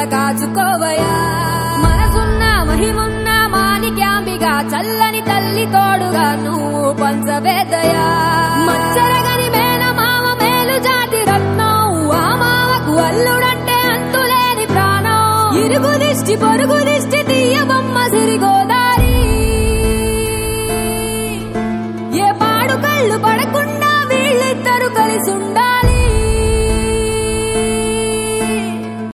కాచుకోవయా మనసున్న మహిమున్న మాణిక్యాంబిగా చల్లని తల్లి తోడుగా నువ్వు పంచవేదయా మచ్చరగని మేనమామ మేలు జాతి రత్నం ఆ మామకు అల్లుడంటే అంతులేని ప్రాణం ఇరుగు దిష్టి పొరుగు దిష్టి తీయ బొమ్మ సిరిగో